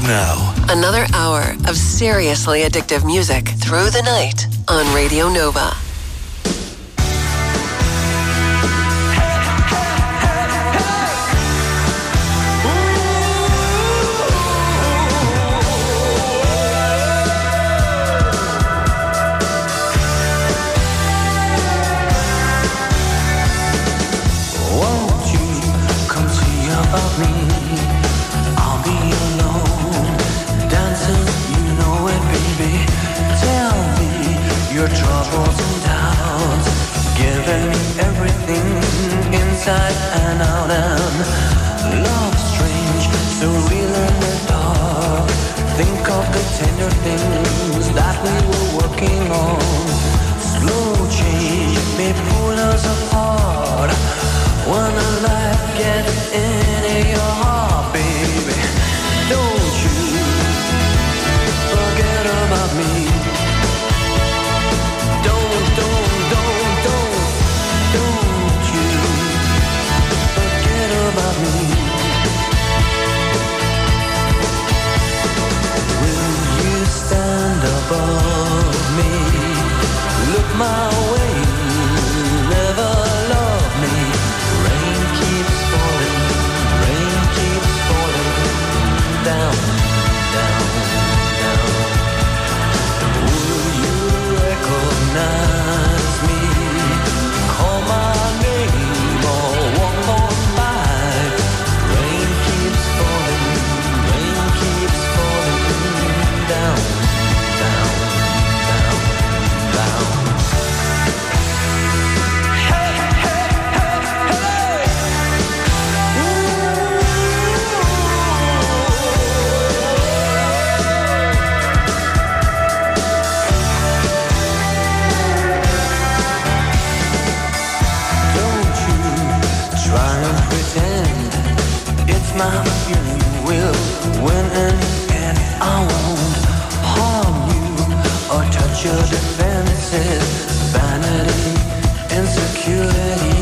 now. Another hour of seriously addictive music through the night on Radio Nova. Your troubles and doubts, giving me everything inside and out, and love strange, so real in the dark. Think of the tender things that we were working on. Slow change may pull us apart when the light gets into your heart, baby. Don't you forget about me. About me. Will you stand above me? Look my way, never love me. Rain keeps falling down, down, down. Will you recognize me? Call my name or walk on. My feeling you will win in the end. I won't harm you or touch your defenses. Vanity, insecurity.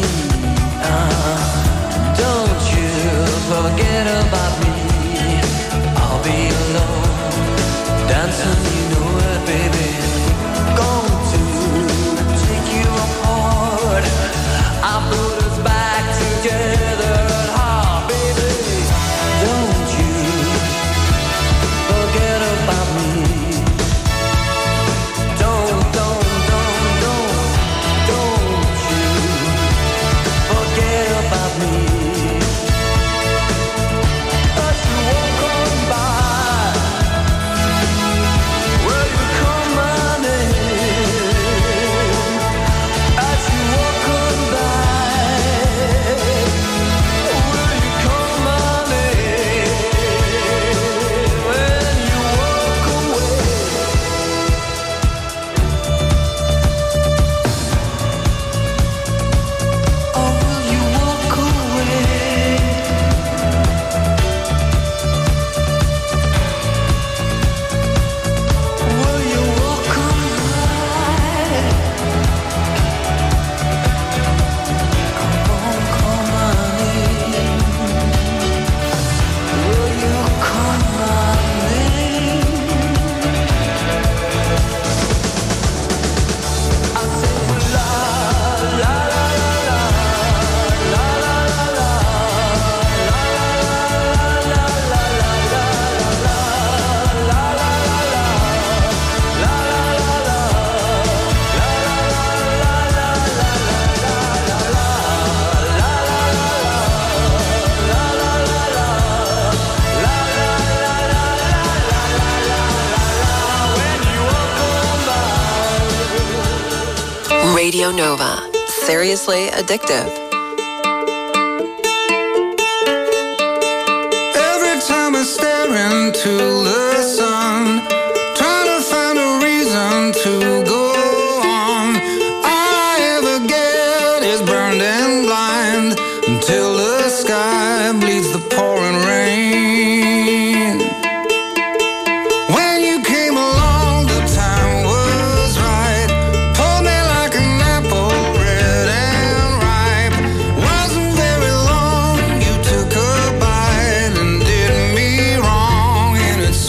Don't you forget about me. I'll be alone, dancing, you know it, baby. Going to take you apart. I put us back together. Radio Nova. Seriously addictive. Every time I stare into the sun, trying to find a reason to go on, all I ever get is burned and blind until the sky bleeds the pouring rain. When you came along, the time was right. Pulled me like an apple, red and ripe. Wasn't very long, you took a bite and did me wrong, and it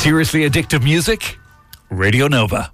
Seriously addictive music? Radio Nova.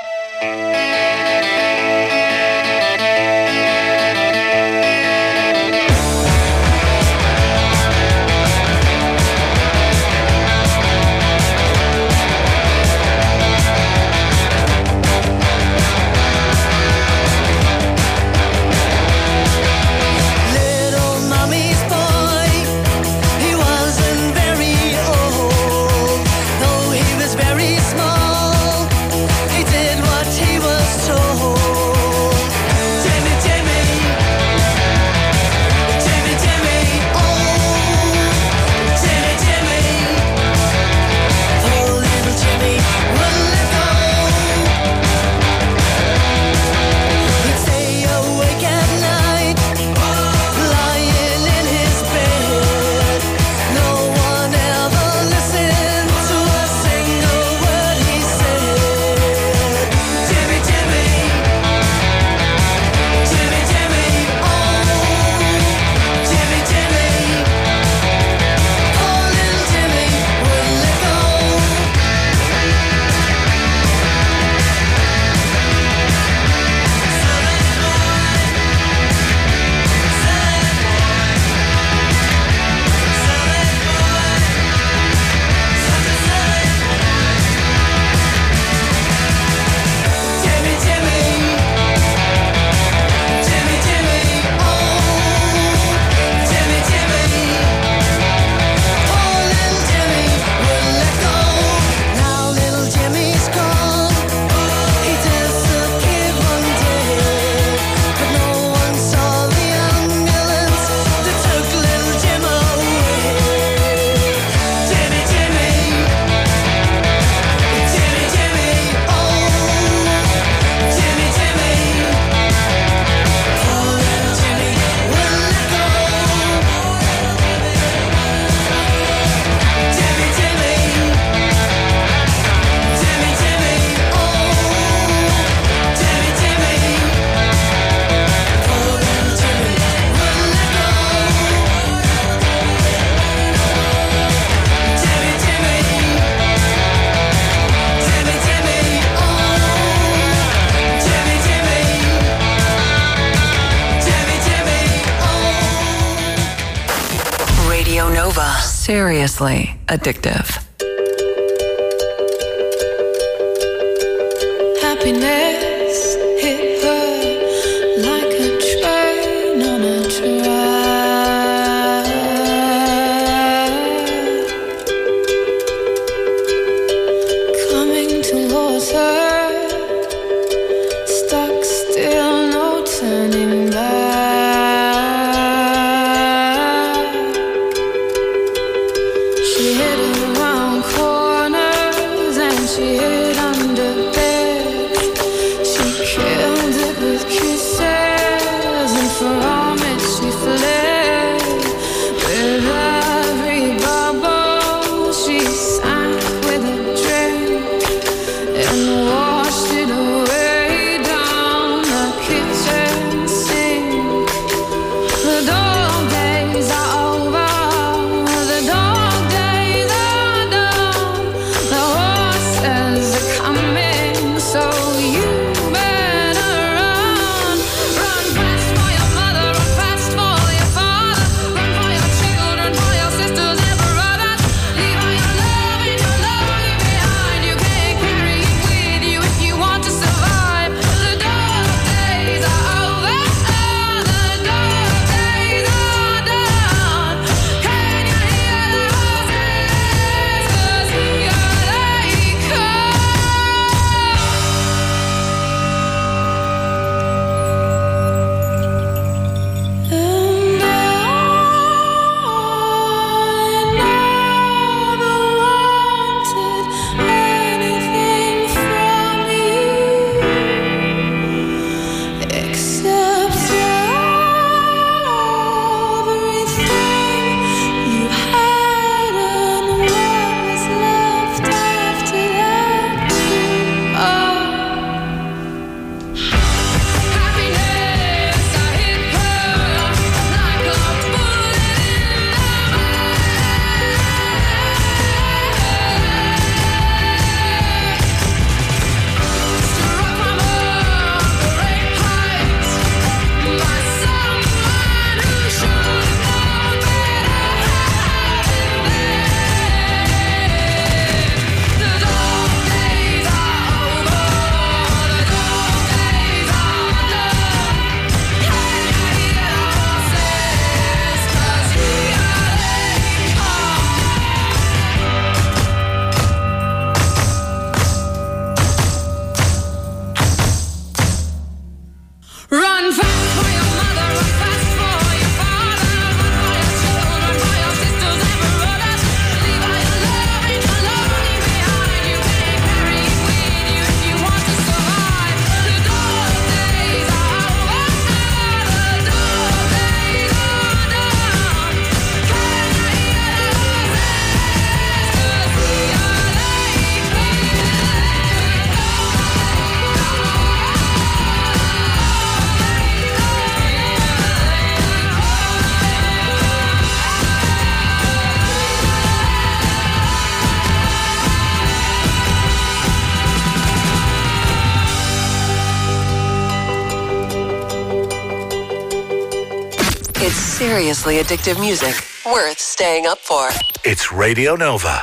Seriously addictive. Happiness hit her like a train on a track, coming towards her, stuck still, no turning back. She hid around corners and she hid under beds. She killed it with kisses and from it she fled. With every bubble she sank with a drink and washed it away down the kitchen sink. The dog days are over, the dog days are done. The horses are coming. seriously addictive music worth staying up for. It's Radio Nova.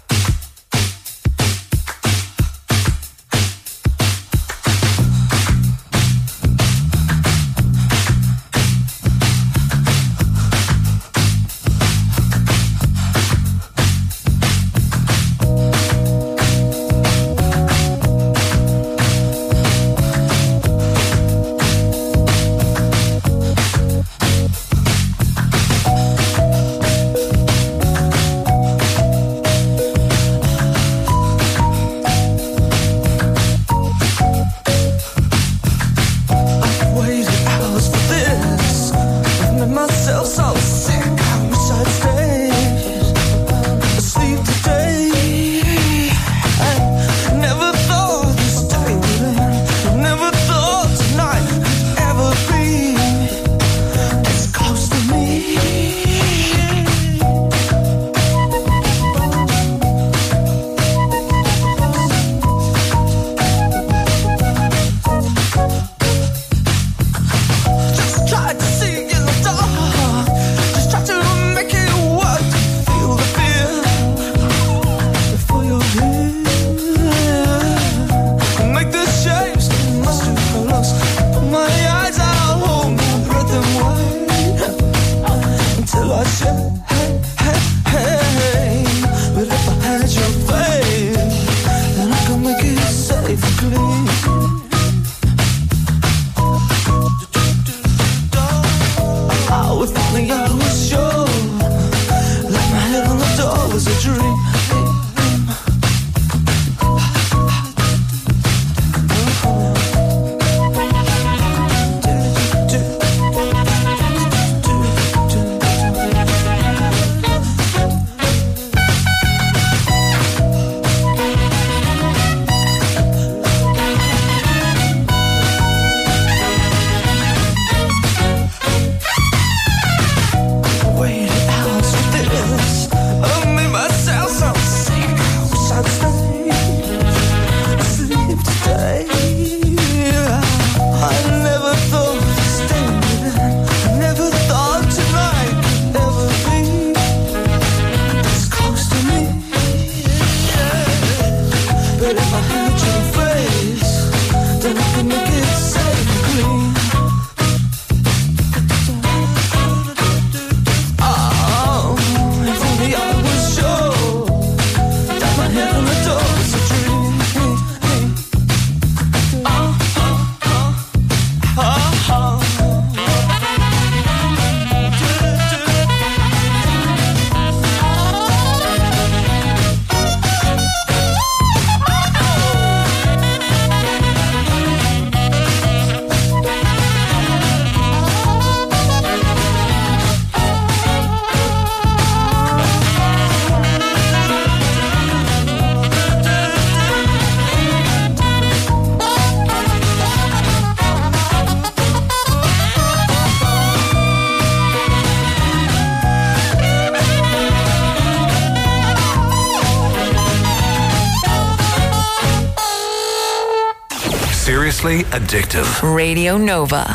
Seriously addictive. Radio Nova.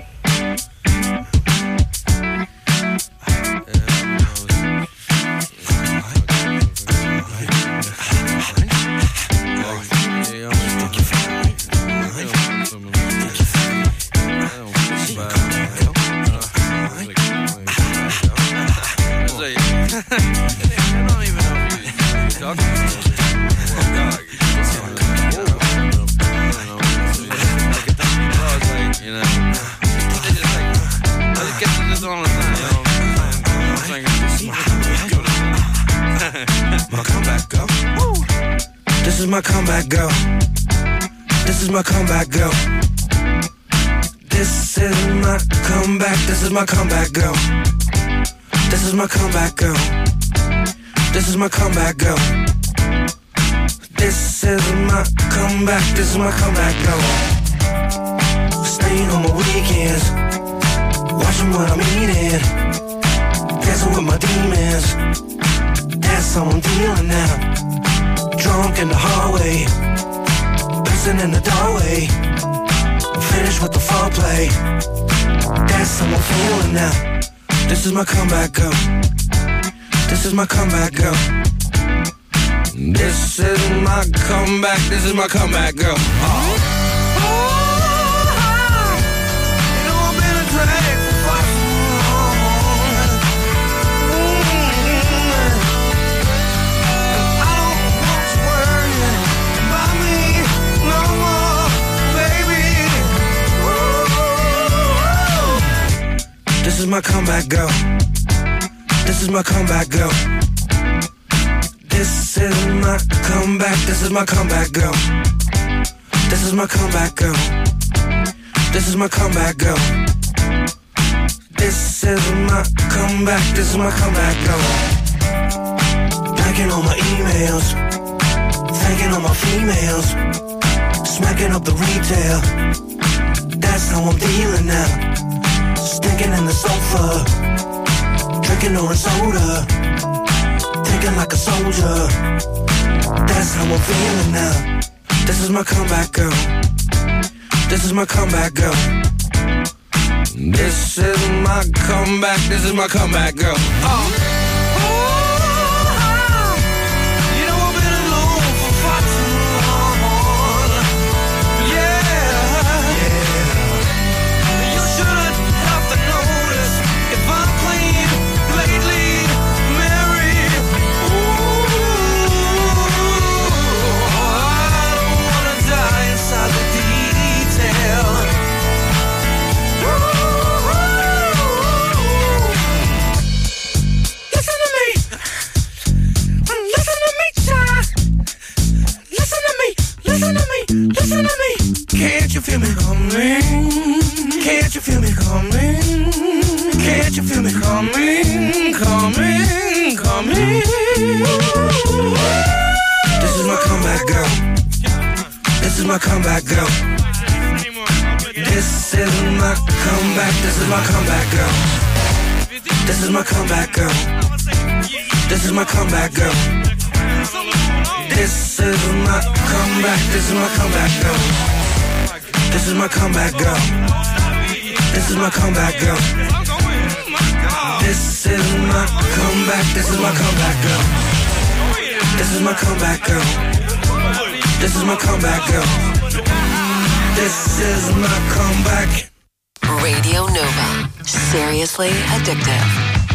This is my comeback, girl. This is my comeback, girl. This is my comeback. This is my comeback, girl. This is my comeback, girl. This is my comeback, girl. This is my comeback. This is my comeback, girl. Staying on my weekends, watching what I'm eating, dancing with my demons. That's how I'm feeling now. Drunk in the hallway, pissing in the doorway. I'm finished with the foreplay. That's how I'm feeling now. This is my comeback, girl. This is my comeback, girl. This is my comeback. This is my comeback, girl. Oh. You know I've been a drag for far too long. I don't want you worrying about me no more, baby. This is my comeback, girl. This is my comeback, girl. This is my comeback. This is my comeback, girl. This is my comeback, girl. This is my comeback, girl. This is my comeback. This is my comeback, girl. Liking all my emails, thanking all my females, smacking up the retail. That's how I'm feeling now. Stinking in the sofa, drinking orange soda, thinking like a soldier. That's how I'm feeling now. This is my comeback, girl. This is my comeback, girl. This is my comeback. This is my comeback, girl. Oh. You know I've been alone for far too long. Yeah. You should have to notice if I'm clean lately, Mary. Ooh, I don't wanna die inside the detail. Listen to me, child. Listen to me, listen to me, listen to me. Can't you feel me coming? Can't you feel me coming? Can't you feel me coming, coming, coming? This is my comeback, girl. This is my comeback, girl. This is my comeback. This is my comeback, girl. This is my comeback, girl. This is my comeback, girl. This is my comeback. This is my comeback, girl. This is my comeback, girl. This is my comeback, girl. This is my comeback. This is my comeback, girl. This is my comeback, girl. This is my comeback, girl. This is my comeback. Radio Nova. Seriously addictive.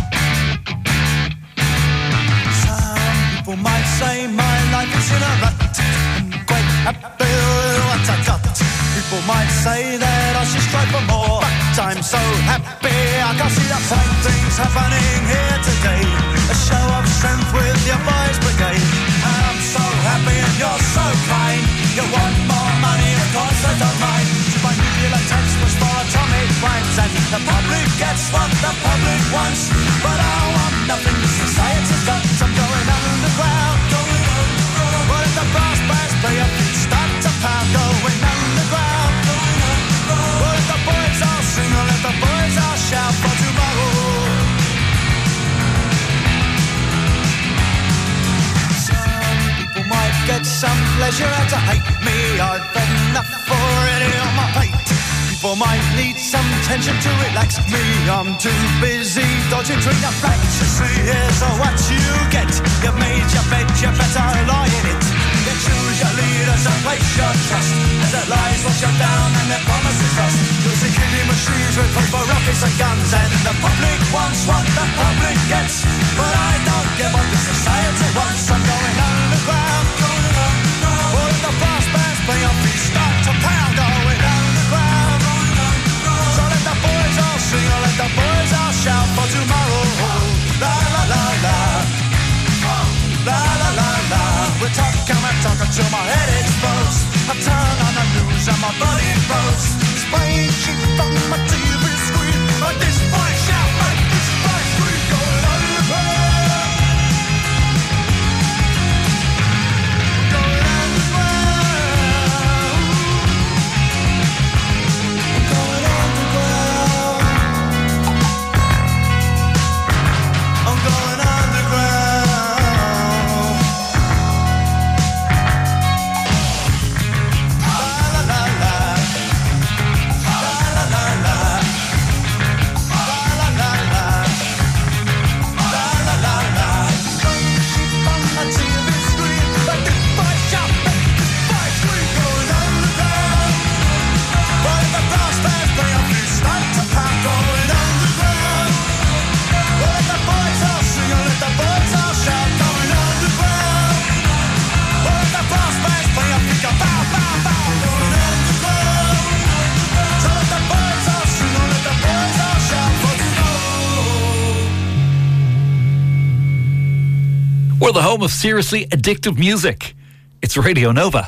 People might say my life is in a rut. I'm quite happy with what I got. People might say that I should strive for more, but I'm so happy I can see the fine things happening here today. A show of strength with your boys brigade. And I'm so happy and you're so kind. You want more money, of course I don't mind. My nuclear text was for atomic rhymes, and the public gets what the public wants. But I want nothing society's got. I'm going underground, going underground. But if the brass bands play up, start to pound, going underground, going underground. But if the boys all sing, or let the boys all shout for tomorrow. Some people might get some pleasure out of hate me. I've had enough already on my plate. People might need some tension to relax me. I'm too busy dodging between the facts. You see, here's what you get. You've made your bed, you better lie in it. You choose your leaders and place your trust. Their lies wash you down and their promises lost. You'll see killing machines with paper, rockets and guns. And the public wants what the public gets. But I don't get what the society wants. I'm going underground, going underground. Well, the brass bands play on me, start to pound. Going underground, going underground. So let the boys all sing, or let the boys all shout for tomorrow. La la la la. La la la la. We're talking, I'm talking till my head explodes. I turn on the news and my body blows. Spraying shit from my TV screen. But this boy shout, make this boy scream. Going underground. Going underground. Going underground. I'm going underground. La la la la. La la la la. We're the home of seriously addictive music. It's Radio Nova.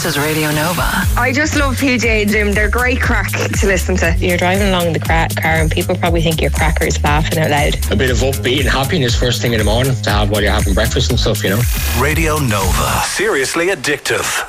is Radio Nova. I just love PJ and Jim. They're great crack to listen to. You're driving along in the car and people probably think you're crackers laughing out loud. A bit of upbeat and happiness first thing in the morning to have while you're having breakfast and stuff, you know. Radio Nova. Seriously addictive.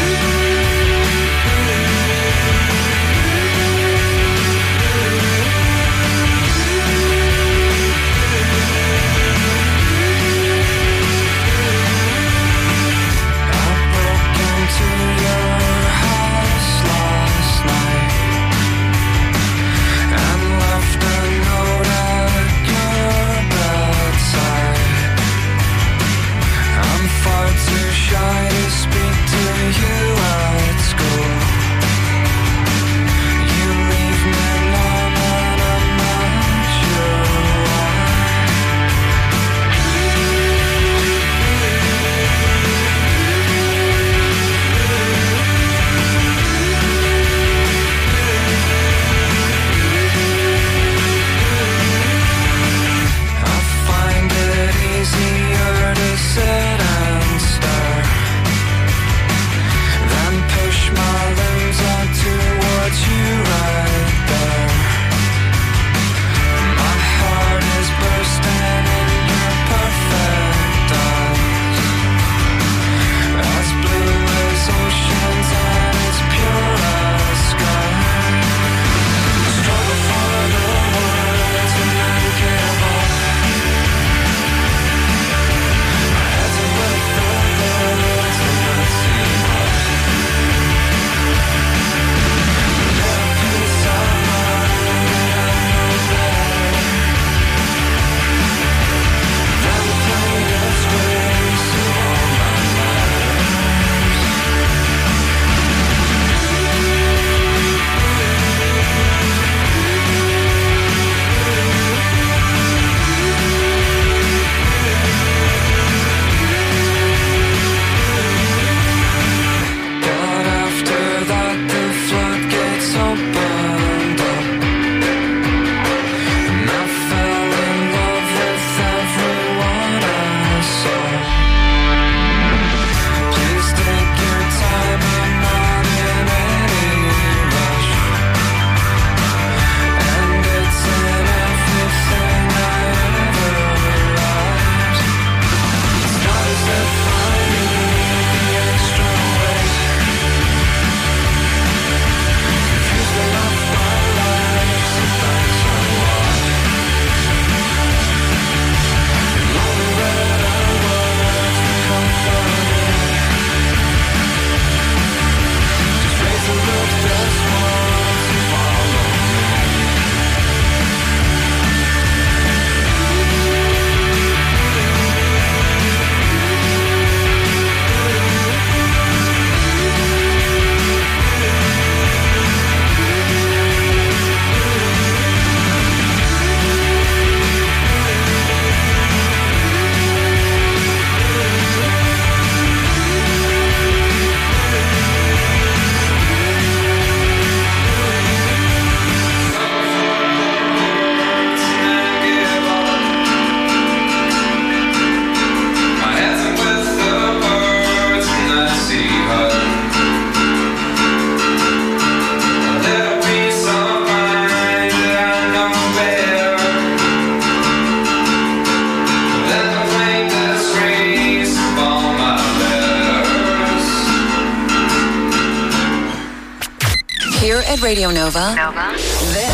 Here at Radio Nova, this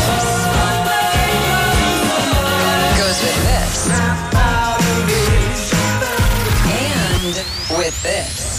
goes with this. And with this.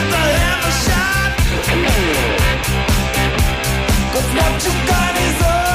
What you got is all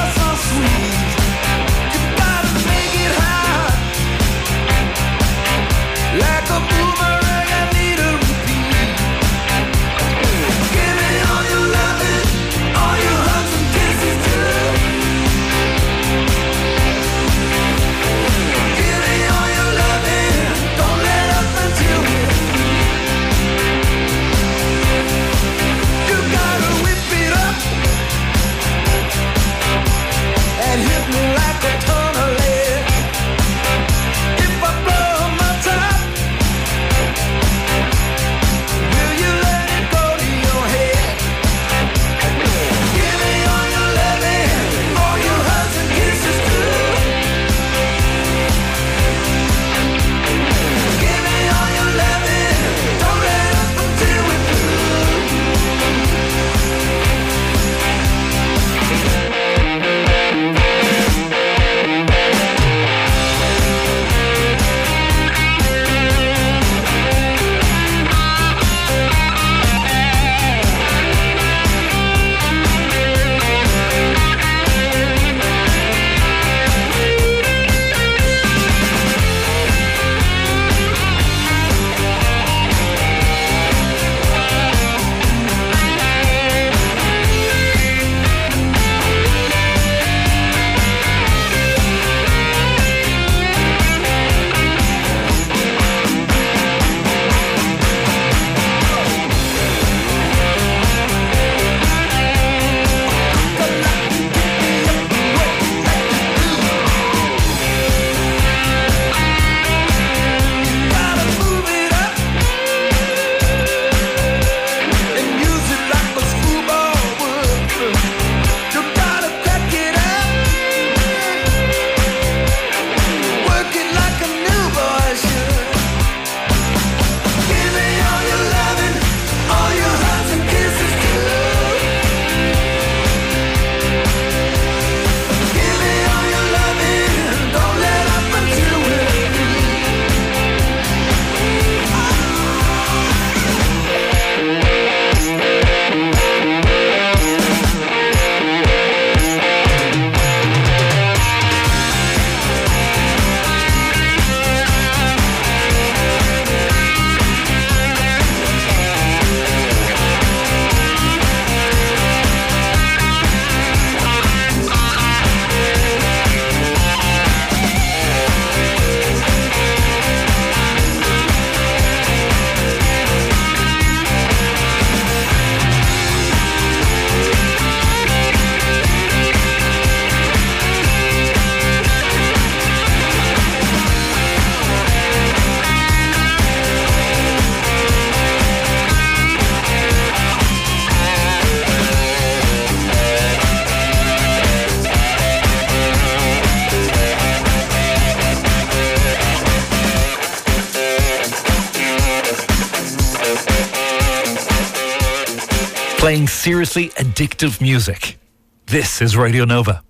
Playing seriously addictive music. This is Radio Nova.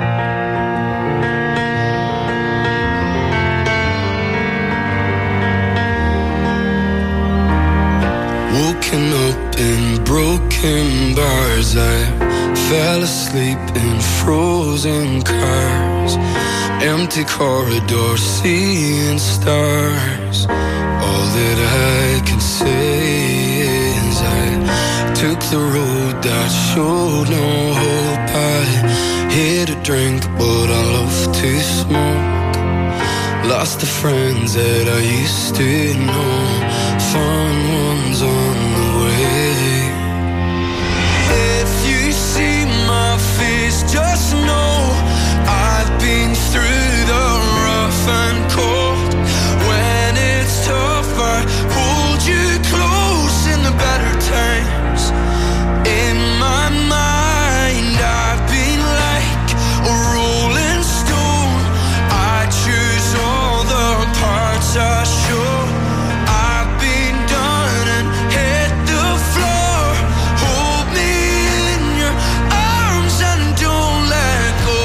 Woken up in broken bars, I fell asleep in frozen cars, empty corridors, seeing stars. All that I can say is I took the road that showed no hope. I hid a drink, but I love to smoke. Lost the friends that I used to know, fun ones on the way. If you see my face, just know I've been through the rough and cold. When it's tough, I hold you close in the better times. In my mind, I've been like a rolling stone. I choose all the parts I show. I've been done and hit the floor. Hold me in your arms and don't let go.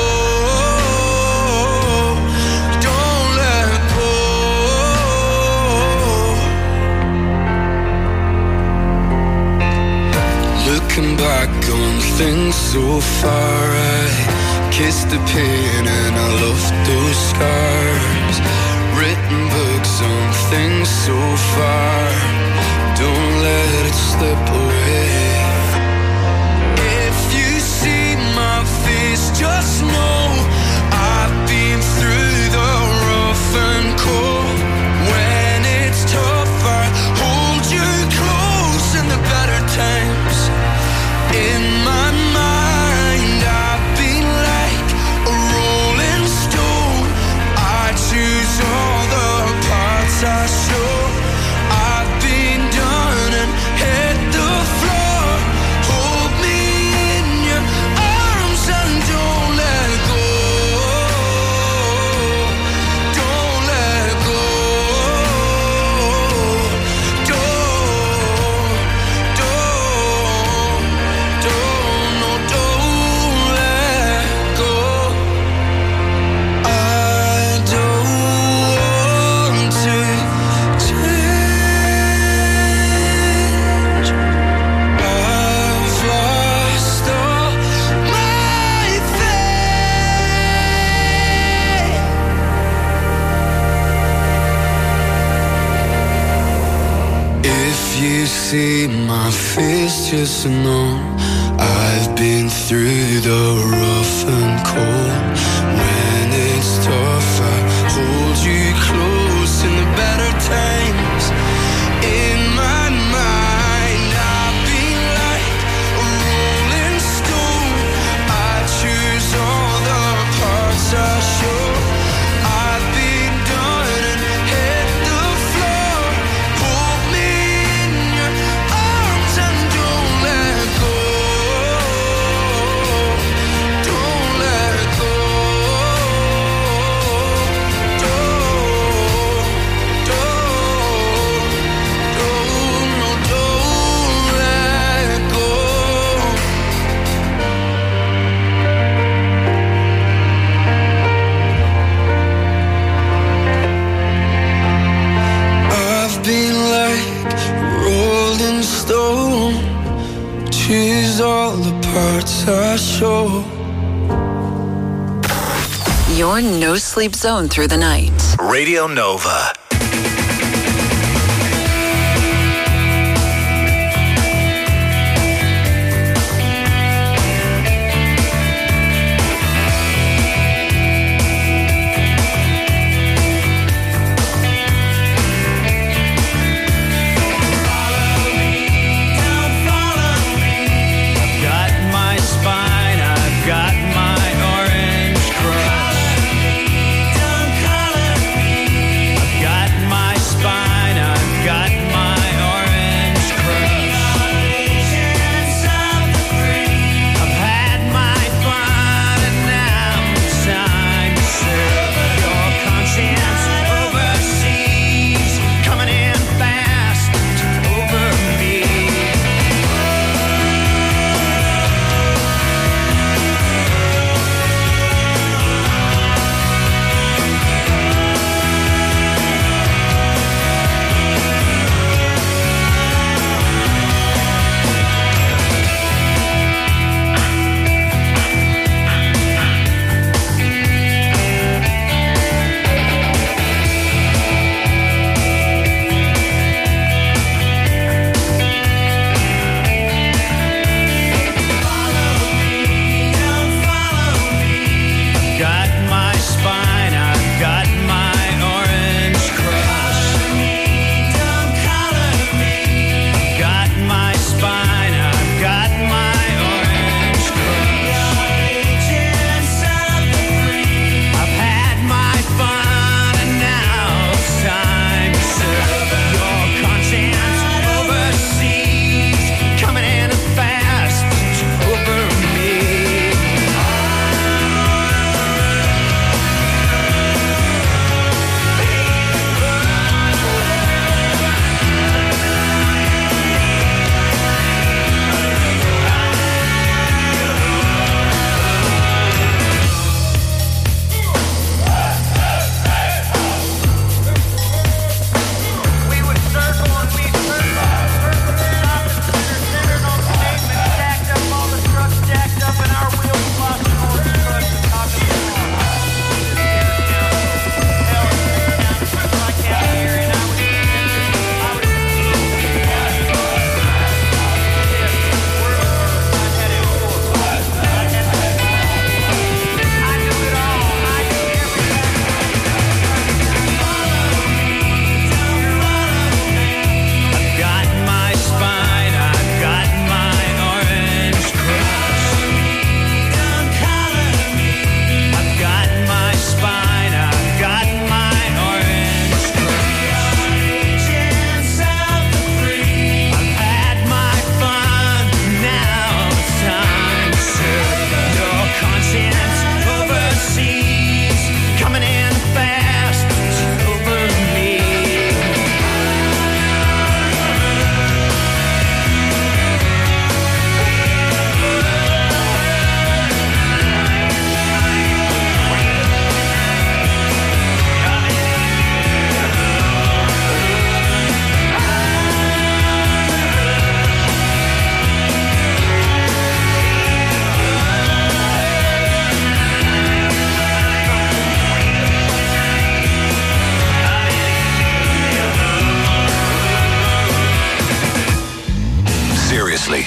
Don't let go. Looking back on things so far, I kissed the pain and I loved those scars. Written books on things so far, don't let it slip away. If you see my face, just know I've been through the rough and cold. When it's tough, I hold you close in the better times. In my mind, I've been like a rolling stone. I choose all the parts I show. I've been done and hit the floor. Hold me in your arms and don't let go. Don't let go. Don't let go. I don't want to change. I've lost all my faith. If you see my face, just know I've been through the rough and cold. When it's tough, I hold you close in the better times. In my mind, I've been like a rolling stone. I choose all the parts I show. I've been done and hit the floor. Hold me in your arms and don't let go. Don't let go. Don't let go. I've been like a rolling stone. Choose all the parts I show. Your no sleep zone through the night. Radio Nova. Got my spine, I've got my orange crush. I've got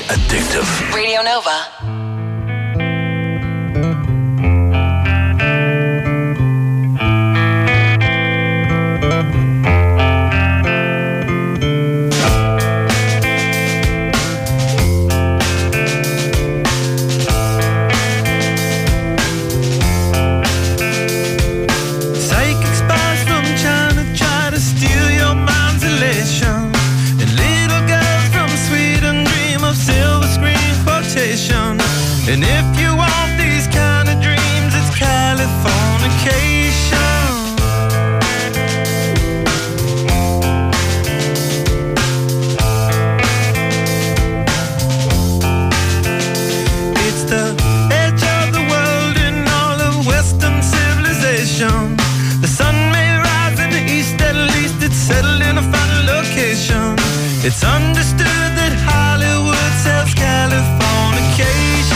addictive. Radio Nova. And if you want these kind of dreams, it's Californication. It's the edge of the world in all of Western civilization. The sun may rise in the east, at least it's settled in a final location. It's understood that Hollywood sells Californication.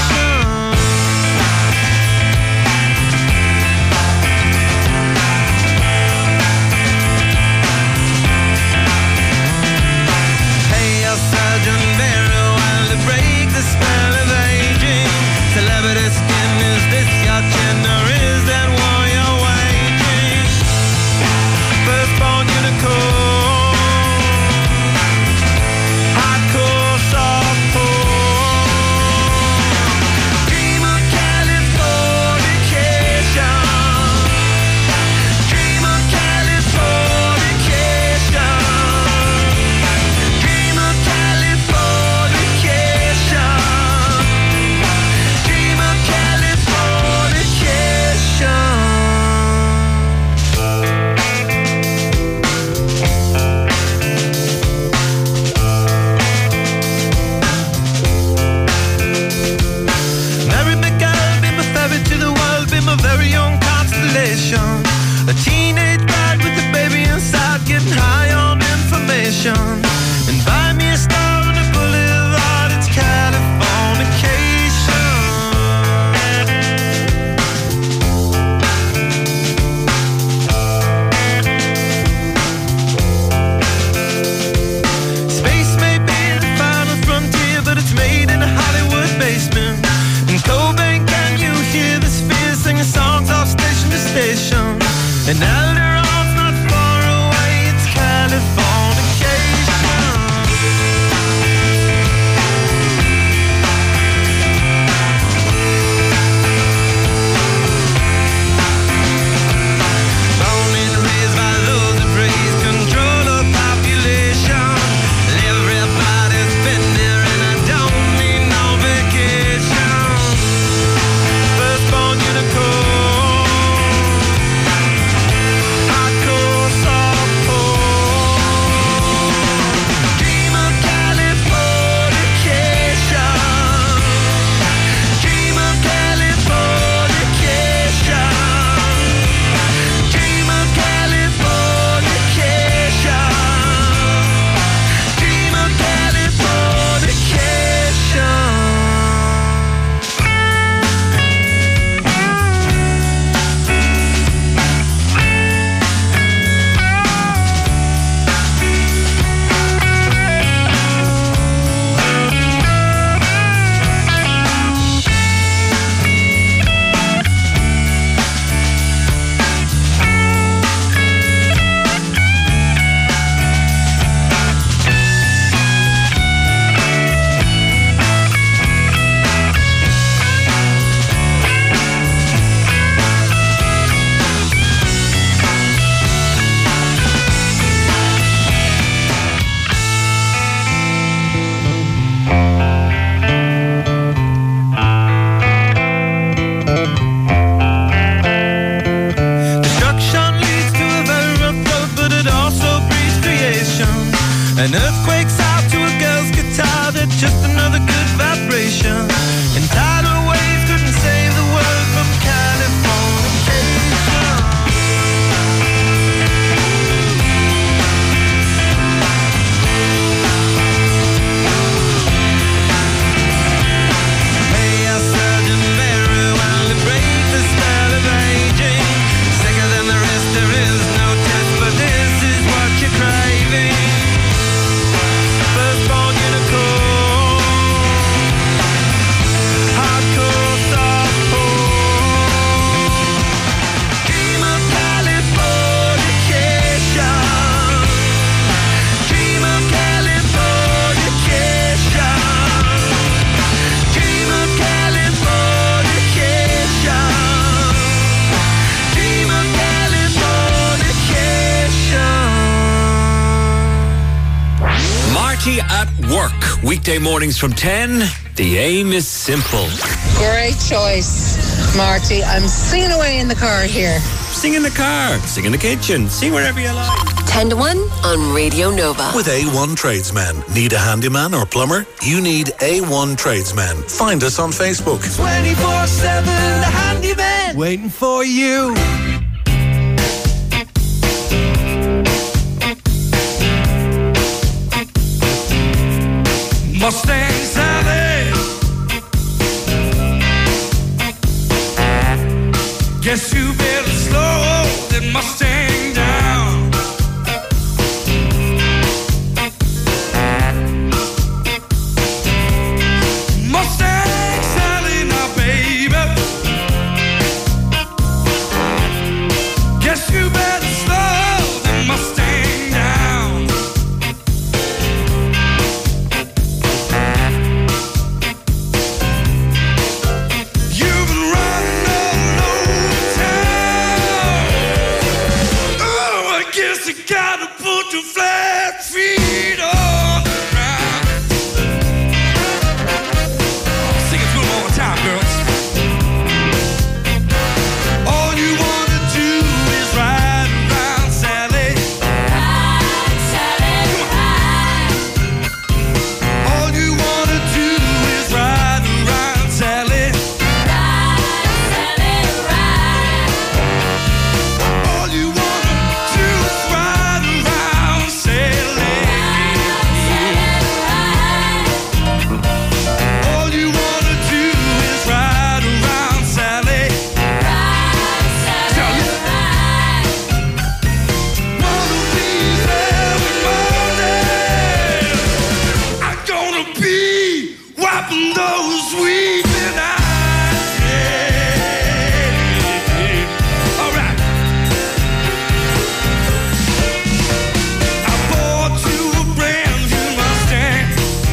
A teenage bride with a baby inside, getting high on information. And buy me a star on the boulevard, it's Californication. Space may be the final frontier, but it's made in a Hollywood basement. In Cobain, can you hear the spheres singing songs off station to station? And Alderon's not far away, it's Californication. Born and raised by those that praise control of population. Everybody's been there and I don't need no vacation. Firstborn unicorn. An earthquake's out to a girl's guitar, that's just another good vibration. And tidal waves couldn't save the world from Californication. Hey, I surgeon very well to break the spell of aging. Sicker than the rest, there is no test, but this is what you're craving. Marty at Work. Weekday mornings from 10. The aim is simple. Great choice, Marty. I'm singing away in the car here. Sing in the car, sing in the kitchen, sing wherever you like. 10 to 1 on Radio Nova. With A1 Tradesmen. Need a handyman or plumber? You need A1 Tradesmen. Find us on Facebook. 24/7, the handyman waiting for you. Mustang Sally, guess you better slow that Mustang down. Mustang Sally, now baby, guess you better slow that Mustang down. You've been running all over town. Oh, I guess you gotta put your flat feet on the ground. Sing it to them all the time, girls. All you wanna do is ride around, Sally. Ride, Sally, ride. All you wanna do is ride around, Sally. All you wanna do is ride around, Sally. All you wanna do is ride around, Sally. Tell you. One of these every morning, I'm gonna be wiping those weeping eyes. Yeah. All right. I bought you a brand new Mustang.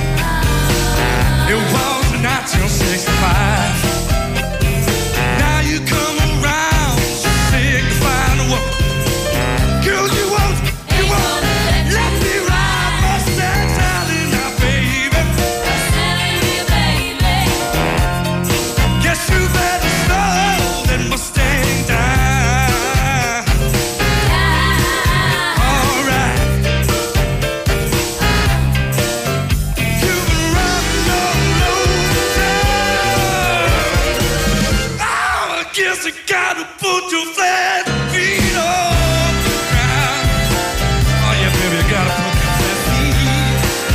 It was 1965. Now you come around, signifying the world. Girl, you won't let me ride Mustang Sally now, baby. Guess you better slow that Mustang down. All right. You've been running all over town. Oh, I guess you gotta put your flat feet on the ground. Oh yeah, baby, you gotta put your flat feet.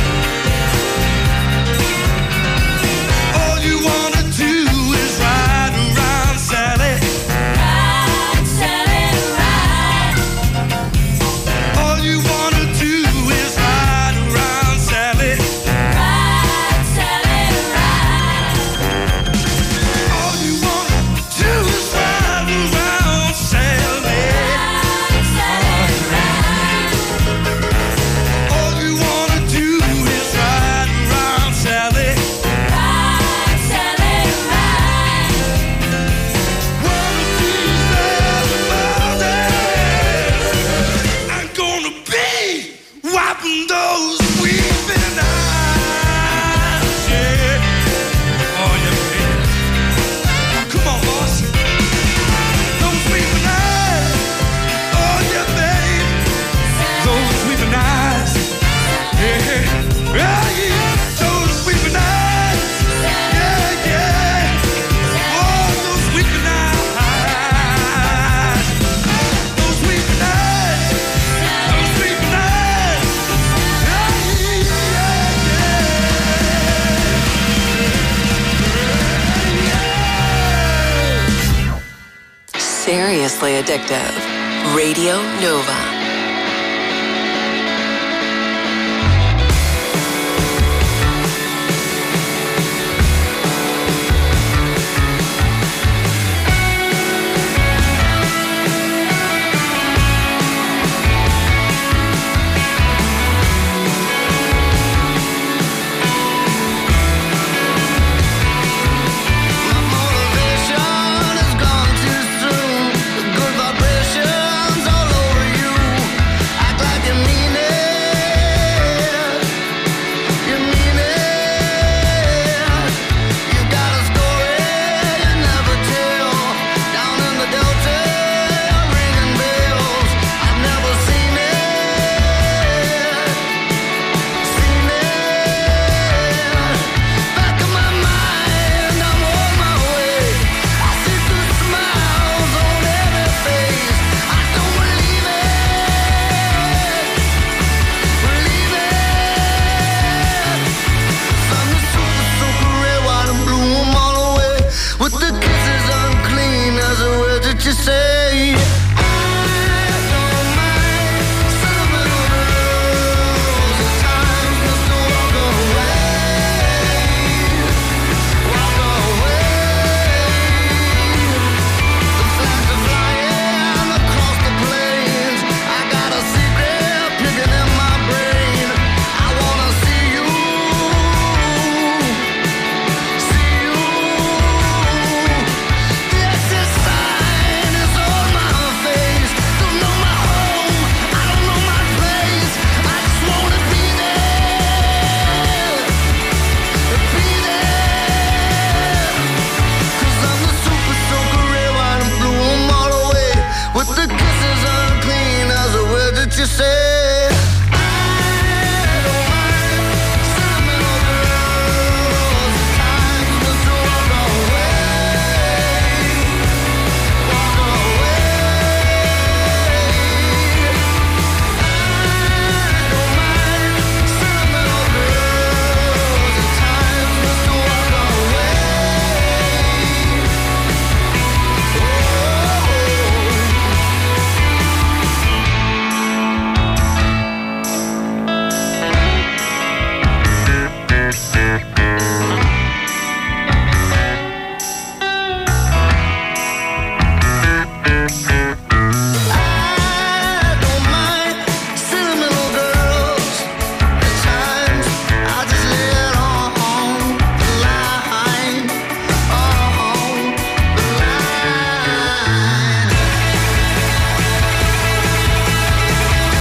All you wanna do is ride around, Sally. Ride, Sally, ride. All you wanna do is ride around, Sally. Ride, Sally, ride. All you wanna do is ride around, Sally. Ride, Sally, ride. All you wanna do is ride around, Sally. Ride, Sally, ride. One of these every morning, I'm gonna be wiping those weeping eyes. Yeah. Oh yeah, baby. Come on, boss. Those weeping eyes. Oh yeah, baby. Those weeping eyes. Yeah. Yeah, yeah. Those weeping eyes. Yeah, yeah. Oh, those weeping eyes. Those weeping eyes. Those weeping eyes. Yeah, yeah. Seriously addictive. Radio Nova. Motivation has gone too soon. The good vibrations all over you. say